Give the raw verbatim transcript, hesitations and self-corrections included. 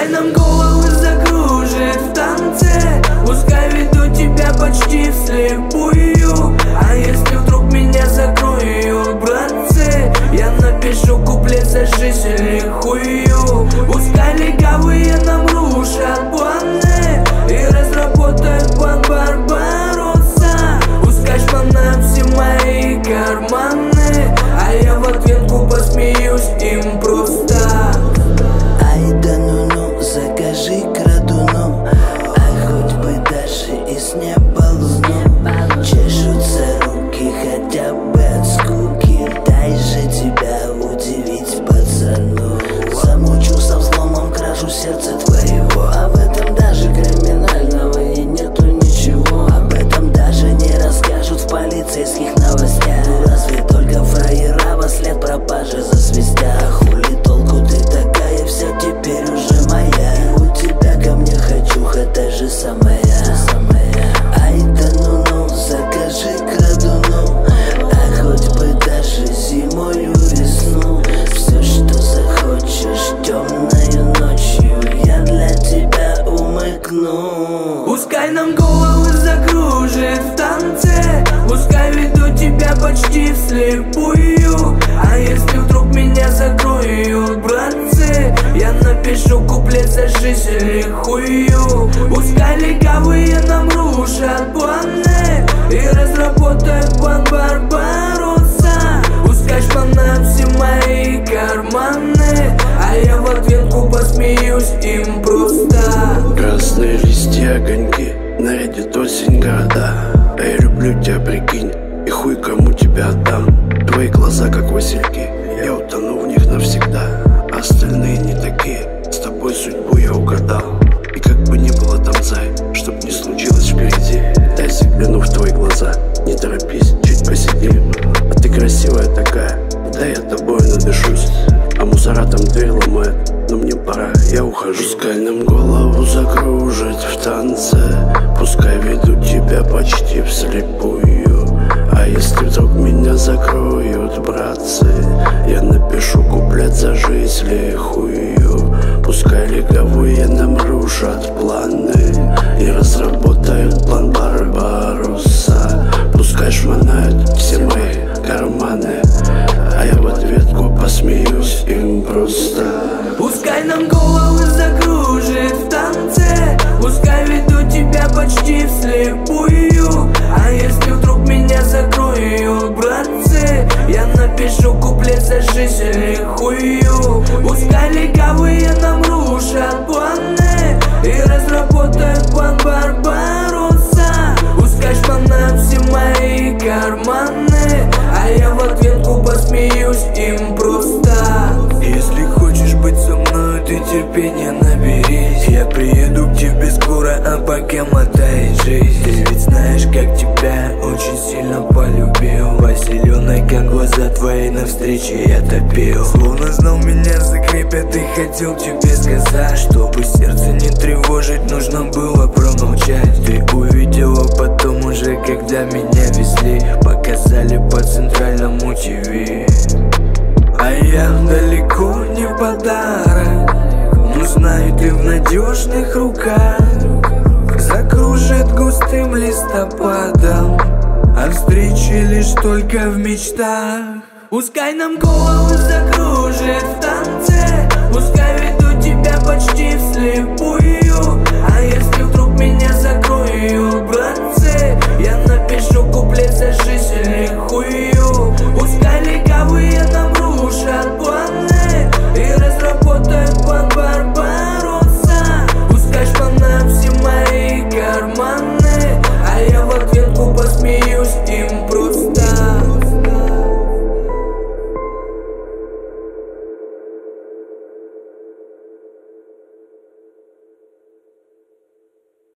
Пускай нам головы закружит в танце, пускай веду тебя почти вслепую. А если вдруг меня закроют, братцы, я напишу куплет за жизнь лихую. Пускай легавые нам рушат планы и разработают план Барбаросса. Пускай шпанают все мои карманы, а я в ответку посмеюсь им просто. Ай да ну-ну, закажи крадуну, а хоть бы даже и с неба луну. Чешутся руки хотя бы от скуки, дай же тебя удивить, пацану. Замучу со взломом кражу сердца твоего, а в этом даже криминального и нету ничего. Об этом даже не расскажут в полицейских новостях. Разве только фраера во след пропажи засвистят. Хули толку ты такая, вся теперь уже моя. И у тебя ко мне хочуха та же самая. Ай да ну-ну, закажи крадуну, а хоть бы даже зимою весну. Все, что захочешь темною ночью, я для тебя умыкну. Пускай нам головы закружит в танце, пускай веду тебя почти вслепую. А если вдруг меня закроют, братцы, я напишу куплет за жизнь лихую. Пускай легавые нам рушат планы и разработают план Барбаросса. Пускай шпанают все мои карманы, а я в ответку посмеюсь им просто. Красные листья, огоньки, нарядит осень города. А я люблю тебя, прикинь, и хуй кому тебя отдам. Твои глаза как васильки, я утону в них навсегда. Остальные не такие, с тобой судьбу я угадал. И как бы ни было там, зай, чтоб не случилось впереди, дай загляну в твои глаза, не торопись, чуть посиди. А ты красивая такая, да я тобой надышусь. А мусора там дверь ломает, но мне пора, я ухожу. Пускай нам голову закружит в танце, пускай ведут тебя почти вслепую. А если вдруг меня закроют, братцы, я напишу куплет за жизнь лихую. Пускай легавые нам рушат планы и разработают план Барбаросса. Пускай шмонают все мои карманы, а я в ответку посмеюсь им просто. Пускай нам головы закружит в танце, пускай веду тебя почти вслепую. А если вдруг меня закроют, братцы, я напишу куплет за жизнь лихую. Пускай легавые нам рушат планы и разработают план Барбаросса. Пускай шпанают все мои карманы, а я в ответку посмеюсь им просто. Если хочешь быть со мной, ты терпения наберись. Я приеду к тебе скоро, а пока мотай жизнь. Ты ведь знаешь, как тебя очень сильно полюбил. По-зеленой, как глаза твои, на встрече я топил. Словно знал, меня закрепят и хотел тебе сказать, чтобы сердце не тревожить, нужно было промолчать. Ты увидела потом уже, когда меня везли, показали по центральному ТВ. А я далеко не подарок, но знаю, ты в надежных руках. Закружит густым листопадом, а встречи лишь только в мечтах. Пускай нам головы закружит